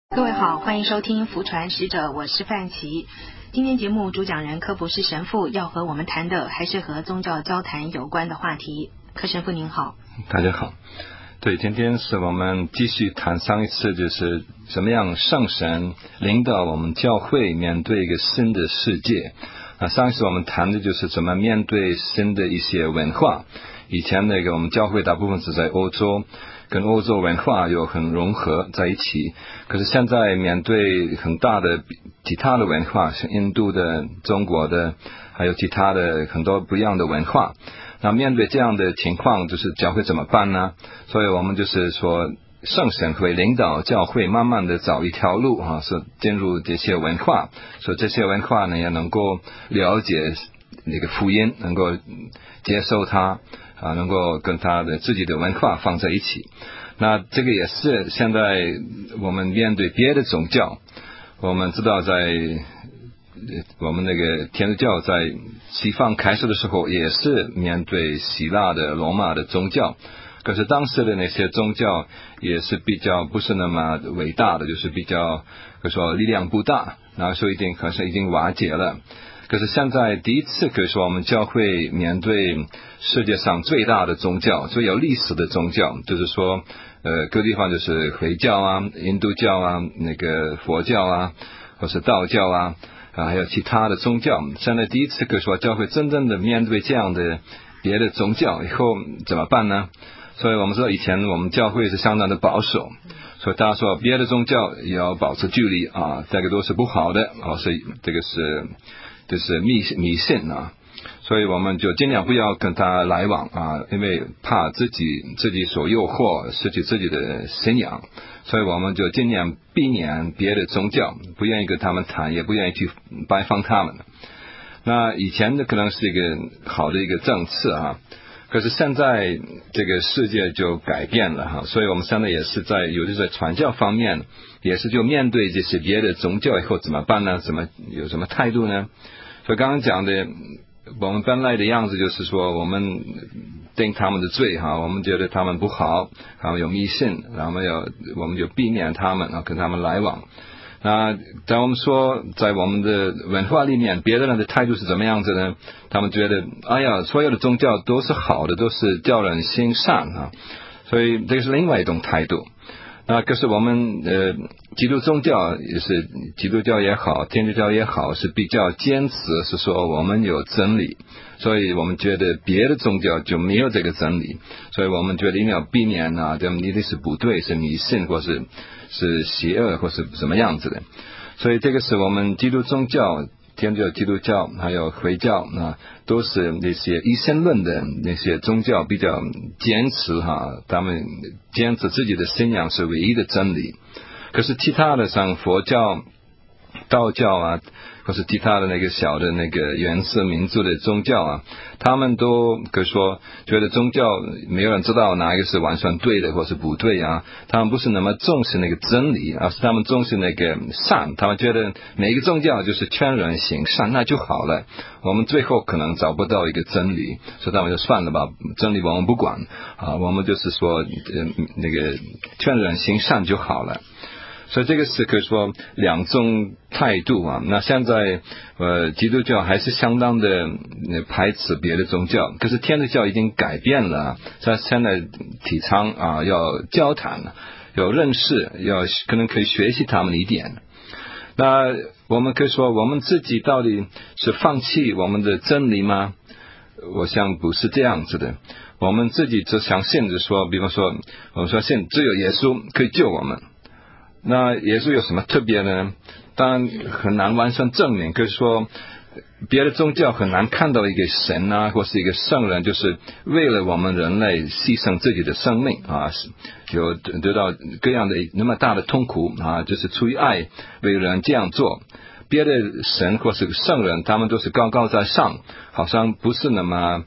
各位好，欢迎收听福传使者，我是范琪。今天节目主讲人柯博士神父要和我们谈的还是和宗教交谈有关的话题。柯神父您好。 大家好。对，今天是我们继续谈上一次，就是怎么样圣神领导我们教会面对一个新的世界。上一次我们谈的就是怎么面对新的一些文化。以前我们教会大部分是在欧洲，跟欧洲文化有很融合在一起，可是现在面对很大的其他的文化，像印度的、中国的，还有其他的很多不一样的文化。那面对这样的情况，就是教会怎么办呢？所以我们就是说圣神会领导教会慢慢的找一条路是进入这些文化，所以这些文化呢也能够了解那个福音，能够接受它能够跟他的自己的文化放在一起。那这个也是现在我们面对别的宗教，我们知道在我们天主教在西方开始的时候也是面对希腊的罗马的宗教，可是当时的那些宗教也是比较不是那么伟大的，就是比较说力量不大，然后说可是已经瓦解了。可是现在第一次可以说我们教会面对世界上最大的宗教，最有历史的宗教，就是说各地方就是回教啊、印度教啊、佛教啊，或是道教啊，还有其他的宗教。现在第一次可以说教会真正的面对这样的别的宗教以后怎么办呢？所以我们说以前我们教会是相当的保守，所以大家说别的宗教也要保持距离这个都是不好的所以这个就是迷信所以我们就尽量不要跟他来往因为怕自己所诱惑，失去自己的信仰，所以我们就尽量避免别的宗教，不愿意跟他们谈，也不愿意去拜访他们。那以前的可能是一个好的一个政策可是现在这个世界就改变了所以我们现在也是有的在传教方面也是就面对这些别的宗教以后怎么办呢？有什么态度呢？所以刚刚讲的我们本来的样子就是说我们定他们的罪我们觉得他们不好，他们有迷信，然后我们就避免他们跟他们来往。那在我们说在我们的文化里面，别的人的态度是怎么样子呢？他们觉得所有的宗教都是好的，都是叫人心善所以这是另外一种态度。可是我们基督宗教也是，基督教也好，天主教也好，是比较坚持是说我们有真理，所以我们觉得别的宗教就没有这个真理，所以我们觉得一定要避免这一定是不对，是迷信或是邪恶或是什么样子的。所以这个是我们基督宗教、天主教、基督教还有回教都是那些一神论的那些宗教比较坚持他们坚持自己的信仰是唯一的真理。可是其他的像佛教、道教或是其他的小的原始民族的宗教他们都可以说觉得宗教没有人知道哪一个是完全对的或是不对他们不是那么重视真理，而是他们重视善，他们觉得每一个宗教就是劝人行善那就好了，我们最后可能找不到一个真理，所以他们就算了吧，真理我们不管我们就是说劝人行善就好了。所以这个是可以说两种态度那现在基督教还是相当的排斥别的宗教，可是天主教已经改变了，现在提倡要交谈，要认识，可能可以学习他们一点。那我们可以说我们自己到底是放弃我们的真理吗？我想不是这样子的。我们自己只相信着说，比方说我们说只有耶稣可以救我们，那耶稣有什么特别呢？当然很难完全证明，可是说别的宗教很难看到一个神或是一个圣人就是为了我们人类牺牲自己的生命就得到各样的那么大的痛苦就是出于爱为人这样做。别的神或是圣人他们都是高高在上，好像不是那么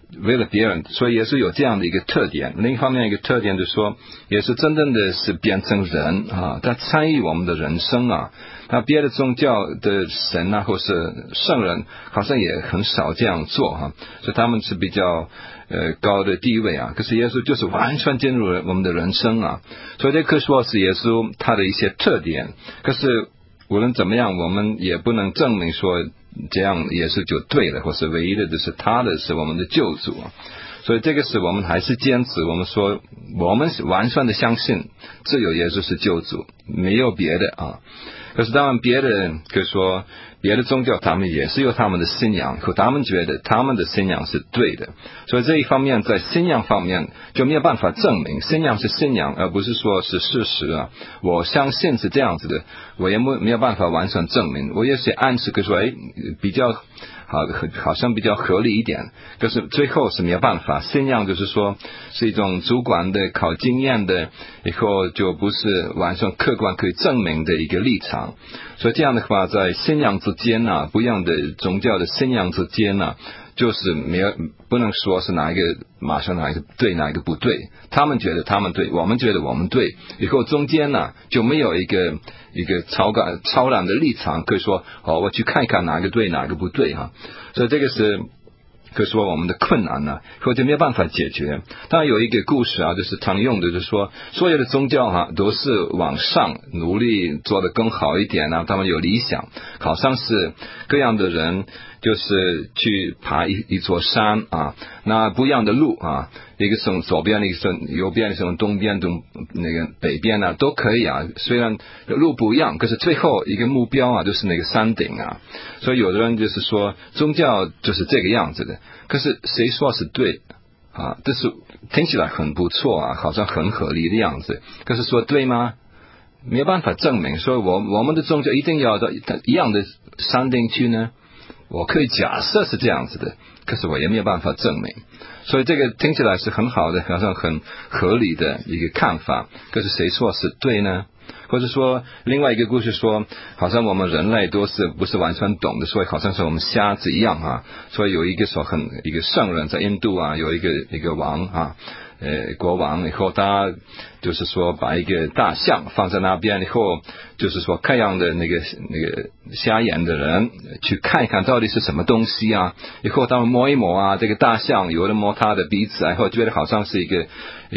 为了别人，所以耶稣有这样的一个特点。另一方面一个特点就是说，耶稣真正的是变成人啊，他参与我们的人生啊。那别的宗教的神啊，或是圣人，好像也很少这样做哈，所以他们是比较高的地位啊。可是耶稣就是完全进入了我们的人生啊，所以这可以说是耶稣他的一些特点。可是无论怎么样，我们也不能证明说这样耶稣就对了，或是唯一的就是他的是我们的救主啊。所以这个是我们还是坚持，我们说我们是完全的相信只有耶稣是救主，没有别的啊。可是当然别的人可以说别的宗教他们也是有他们的信仰，可他们觉得他们的信仰是对的，所以这一方面在信仰方面就没有办法证明，信仰是信仰而不是说是事实啊。我相信是这样子的，我也没有办法完全证明，我也是暗示可以说比较好像比较合理一点，可是最后是没有办法。信仰就是说是一种主观的靠经验的，以后就不是完全客观可以证明的一个立场。所以这样的话在信仰之间啊，不一样的宗教的信仰之间啊，就是不能说是哪一个马上哪一个对哪一个不对，他们觉得他们对，我们觉得我们对，以后中间呢就没有一个超然的立场可以说我去看看哪个对哪个不对哈。所以这个是可以说我们的困难呢，或者没有办法解决。当然有一个故事啊，就是常用的，就是说所有的宗教都是往上努力做得更好一点啊，他们有理想，好像是各样的人就是去爬一座山啊，那不一样的路啊，一个从左边，一个从右边，从东边，从那个北边啊，都可以啊。虽然路不一样，可是最后一个目标啊，就是那个山顶啊。所以有的人就是说宗教就是这个样子的，可是谁说是对啊？这是听起来很不错啊，好像很合理的样子，可是说对吗？没有办法证明。所以我们的宗教一定要到一样的山顶去呢？我可以假设是这样子的，可是我也没有办法证明。所以这个听起来是很好的，好像很合理的一个看法，可是谁说是对呢？或者说另外一个故事说，好像我们人类都是不是完全懂的，所以好像是我们瞎子一样啊。所以有一个一个圣人在印度啊，有一个王啊，国王，以后他就是说把一个大象放在那边，以后就是说看样的那个瞎眼的人去看一看到底是什么东西啊，以后他们摸一摸啊，这个大象有的摸他的鼻子，然后觉得好像是一个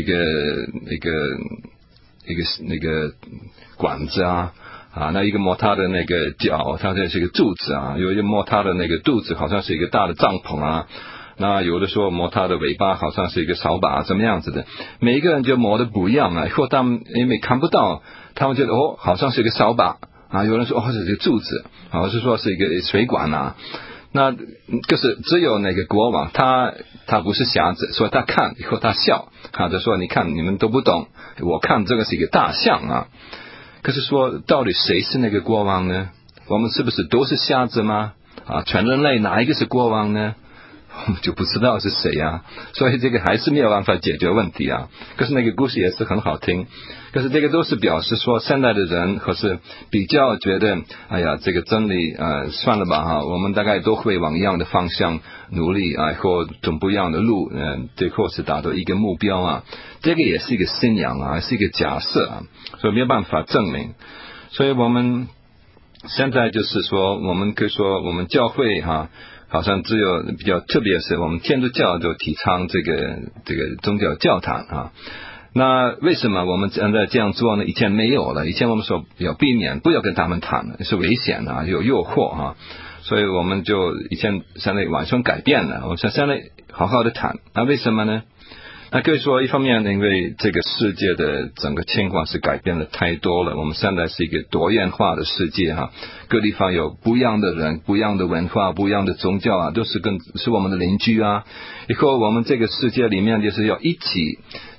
那个管子啊，那一个摸他的那个脚，他这是一个柱子啊，有一个摸他的那个肚子，好像是一个大的帐篷啊，那有的时候摸他的尾巴，好像是一个扫把，怎么样子的，每一个人就摸的不一样啊，以后他们因为看不到，他们觉得好像是一个扫把啊，有人说是一个柱子，或是说是一个水管啊。那就是只有那个国王他不是瞎子，所以他看以后他笑，他说你看你们都不懂，我看这个是一个大象啊。可是说到底谁是那个国王呢？我们是不是都是瞎子吗？全人类哪一个是国王呢？我们就不知道是谁啊，所以这个还是没有办法解决问题啊。可是那个故事也是很好听，可是这个都是表示说现在的人可是比较觉得哎呀这个真理算了吧我们大概都会往一样的方向努力或走不一样的路最后是达到一个目标啊。这个也是一个信仰啊，是一个假设啊，所以没有办法证明。所以我们现在就是说我们可以说我们教会好像只有比较特别是我们天主教就提倡这个宗教教堂啊。那为什么我们现在这样做呢？以前没有了，以前我们说要避免不要跟他们谈，是危险的有诱惑所以我们就现在完全改变了，我们现在好好的谈。那为什么呢？那可以说一方面因为这个世界的整个情况是改变了太多了，我们现在是一个多元化的世界各地方有不一样的人，不一样的文化，不一样的宗教都是我们的邻居以后我们这个世界里面就是要一起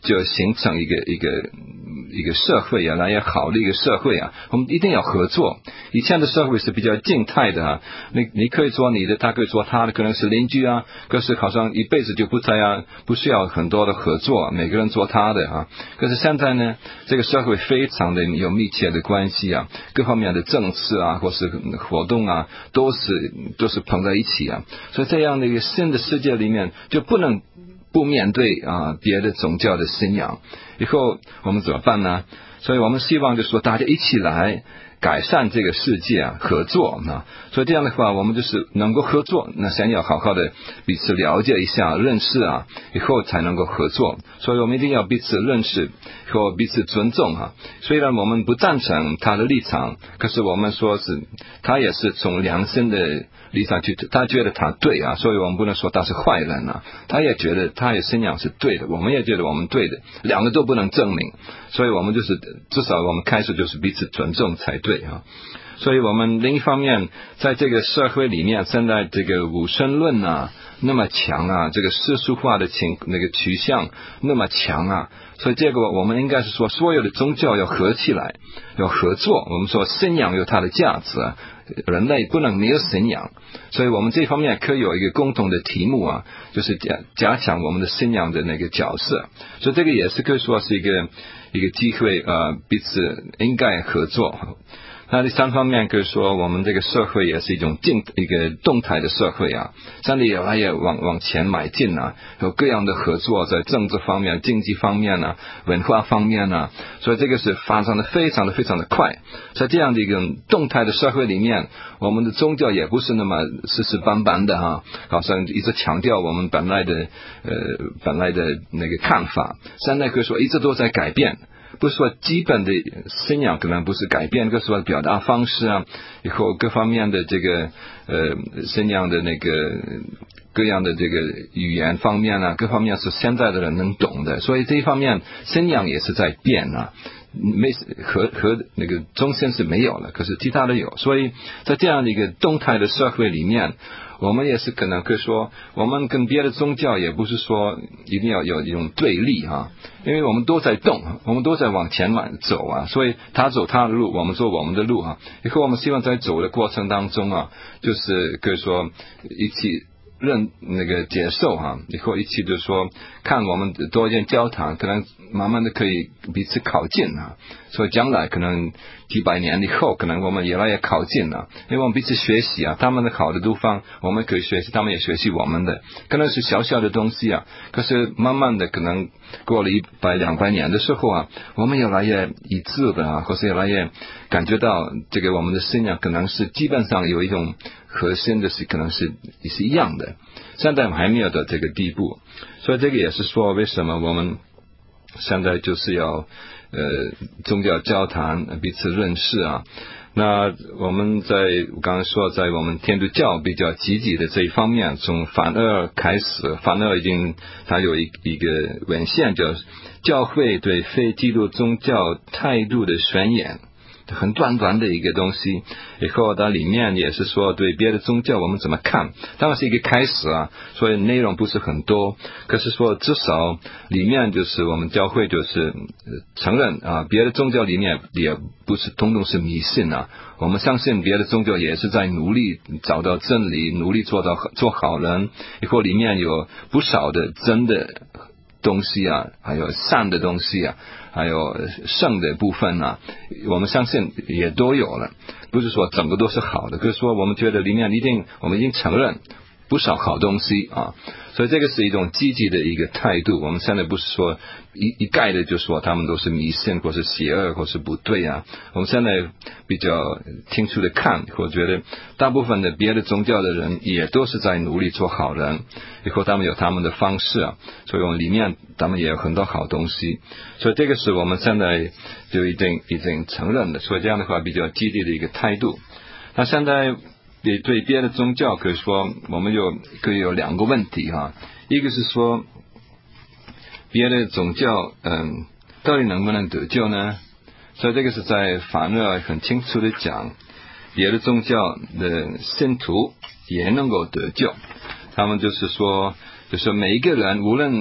就形成一个社会啊，那也好的一个社会啊，我们一定要合作。以前的社会是比较静态的啊，你可以做你的，他可以做他的，可能是邻居啊，可是好像一辈子就不需要很多的合作，每个人做他的啊。可是现在呢，这个社会非常的有密切的关系啊，各方面的政治啊或是活动啊都是碰在一起啊，所以这样的一个新的世界里面就不能不面对别的宗教的信仰，以后我们怎么办呢？所以我们希望就是说大家一起来改善这个世界啊，合作啊，所以这样的话我们就是能够合作，那先要好好的彼此了解一下认识啊，以后才能够合作，所以我们一定要彼此认识和彼此尊重啊。虽然我们不赞成他的立场，可是我们说是他也是从良心的立场去，他觉得他对啊，所以我们不能说他是坏人啊，他也觉得他的信仰是对的，我们也觉得我们对的，两个都不能证明，所以我们就是至少我们开始就是彼此尊重才对啊。所以我们另一方面在这个社会里面，现在这个无神论啊那么强啊，这个世俗化的那个趋向那么强啊，所以这个我们应该是说所有的宗教要合起来，要合作。我们说信仰有它的价值啊，人类不能没有信仰，所以我们这方面可以有一个共同的题目啊，就是加强我们的信仰的那个角色，所以这个也是可以说是一个机会彼此应该合作。那第三方面可以说我们这个社会也是一个动态的社会啊，现在也往前迈进啊，有各样的合作，在政治方面、经济方面啊、文化方面啊，所以这个是发展的非常的快。在这样的一个动态的社会里面，我们的宗教也不是那么死死板板的哈，好像一直强调我们本来的那个看法，现在可以说一直都在改变。不是说基本的信仰可能不是改变，就是说表达方式啊，以后各方面的这个信仰的那个各样的这个语言方面啊，各方面是现在的人能懂的，所以这一方面信仰也是在变啊。和那个中心是没有了，可是其他的有，所以在这样的一个动态的社会里面，我们也是可能可以说我们跟别的宗教也不是说一定要有一种对立啊，因为我们都在动，我们都在往前走啊，所以他走他的路，我们走我们的路啊，以后我们希望在走的过程当中啊，就是可以说一起那个接受哈，以后一起就说看我们多一点交谈，可能慢慢的可以彼此靠近啊，所以将来可能几百年以后，可能我们越来越靠近了，因为我们彼此学习啊，他们的好的地方我们可以学习，他们也学习我们的，可能是小小的东西啊，可是慢慢的可能过了100、200年的时候啊，我们越来越一致的啊，或是越来越感觉到这个我们的信仰可能是基本上有一种核心的是可能是一样的，现在还没有到这个地步，所以这个也是说为什么我们现在就是要宗教交谈，彼此认识啊。那我们我刚才说在我们天主教比较积极的这一方面，从梵二开始，梵二它有一个文献叫教会对非基督宗教态度的宣言，很短的一个东西，以后它里面也是说对别的宗教我们怎么看，当然是一个开始啊，所以内容不是很多，可是说至少里面就是我们教会就是承认啊，别的宗教里面也不是统统是迷信啊，我们相信别的宗教也是在努力找到真理，努力做好人，以后里面有不少的真的东西啊，还有善的东西啊，还有圣的部分啊，我们相信也都有了，不是说整个都是好的，可是说我们觉得里面我们已经承认不少好东西啊，所以这个是一种积极的一个态度。我们现在不是说一概的就说他们都是迷信或是邪恶或是不对啊，我们现在比较清楚的看，我觉得大部分的别的宗教的人也都是在努力做好人，以后他们有他们的方式啊，所以我们里面他们也有很多好东西，所以这个是我们现在就已经承认的，所以这样的话比较积极的一个态度。那现在对别的宗教可以说我们可以有2个问题哈，一个是说别的宗教到底能不能得救呢？所以这个是在梵二很清楚的讲，别的宗教的信徒也能够得救，他们就是说每一个人无论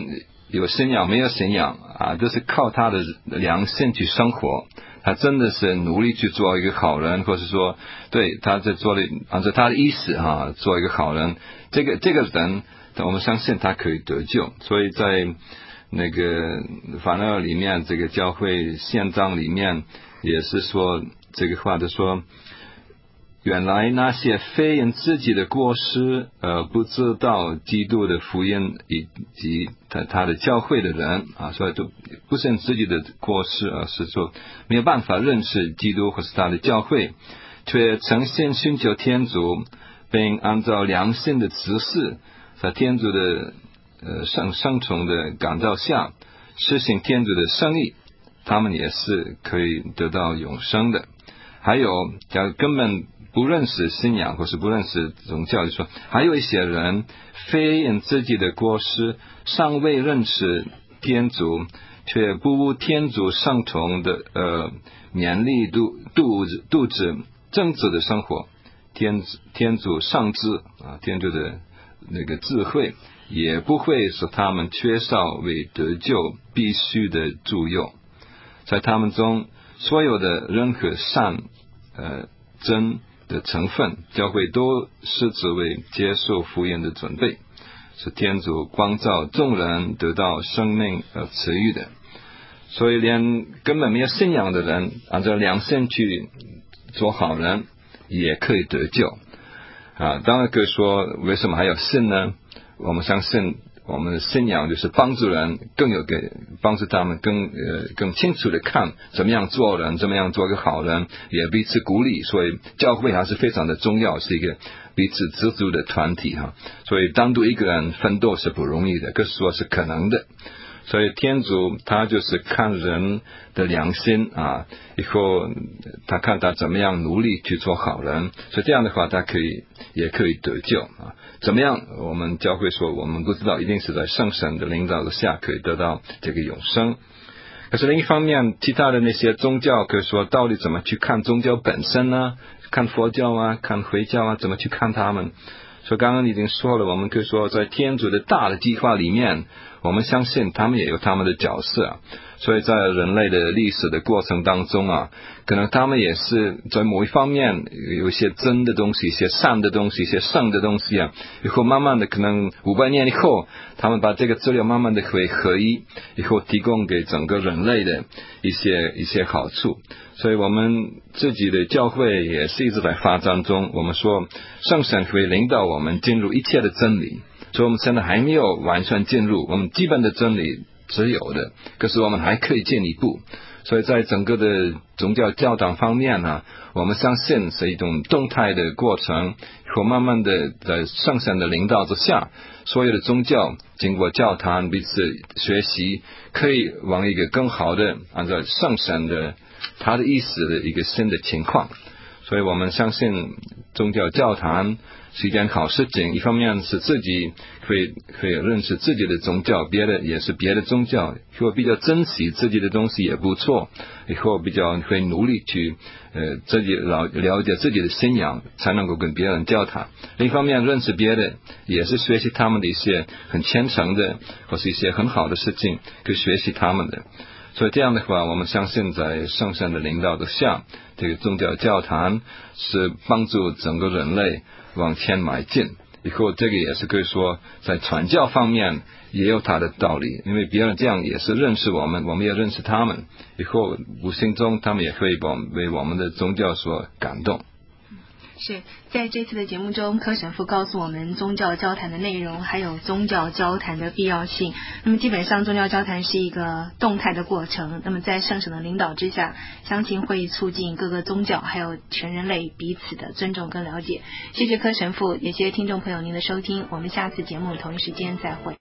有信仰没有信仰啊，就是靠他的良心去生活。他真的是努力去做一个好人，或是说对他在做的按照他的意思做一个好人，这个人我们相信他可以得救。所以在那个反而里面，这个教会宪章里面也是说这个话的，说原来那些非因自己的过失不知道基督的福音以及他的教会的人所以都不是因自己的过失，而是说没有办法认识基督或是他的教会，却诚心寻求天主，并按照良心的指示，在天主的圣宠的感召下实行天主的圣意，他们也是可以得到永生的。还有假如根本不认识信仰或是不认识宗教，就说还有一些人非因自己的过失尚未认识天主，却不务天主圣宠的勉励度子正直的生活，天主上智天主的那个智慧也不会使他们缺少为得救必须的助佑。在他们中所有的任何善真的成分，教会都是只为接受福音的准备，是天主光照众人得到生命而赐予的。所以连根本没有信仰的人按照良心去做好人也可以得救当然可以说为什么还要信呢？我们相信我们的信仰就是帮助人帮助他们更清楚的看怎么样做人，怎么样做个好人，也彼此鼓励。所以教会还是非常的重要，是一个彼此资助的团体所以单独一个人奋斗是不容易的，可是说是可能的。所以天主他就是看人的良心以后他看他怎么样努力去做好人，所以这样的话他也可以得救怎么样我们教会说我们不知道，一定是在圣神的领导下可以得到这个永生。可是另一方面，其他的那些宗教可以说到底怎么去看宗教本身呢？看佛教看回教怎么去看他们？所以刚刚已经说了，我们可以说在天主的大的计划里面，我们相信他们也有他们的角色所以在人类的历史的过程当中可能他们也是在某一方面有一些真的东西，一些善的东西，一些圣的东西以后慢慢的可能500年以后，他们把这个资料慢慢的会合一，以后提供给整个人类的一些好处。所以我们自己的教会也是一直在发展中，我们说圣神会领导我们进入一切的真理，所以我们现在还没有完全进入，我们基本的真理只有的，可是我们还可以进一步。所以在整个的宗教教导方面我们相信是一种动态的过程，或慢慢的在圣神的领导之下，所有的宗教经过教堂彼此学习，可以往一个更好的按照圣神的他的意思的一个新的情况。所以我们相信宗教教堂是一件好事情，一方面是自己可以认识自己的宗教，别的也是别的宗教，以后比较珍惜自己的东西也不错，以后比较会努力去自己了解自己的信仰，才能够跟别人交谈。另一方面认识别的也是学习他们的一些很虔诚的或是一些很好的事情，可以学习他们的。所以这样的话，我们相信在圣神的领导之下，这个宗教教堂是帮助整个人类往前迈进。以后这个也是可以说在传教方面也有它的道理，因为别人这样也是认识我们，我们也认识他们，以后无形中他们也会为我们的宗教所感动。 是在这次的节目中，柯神父告诉我们宗教交谈的内容，还有宗教交谈的必要性。那么基本上宗教交谈是一个动态的过程，那么在圣神的领导之下，相信会促进各个宗教还有全人类彼此的尊重跟了解。谢谢柯神父，也谢谢听众朋友您的收听，我们下次节目同一时间再会。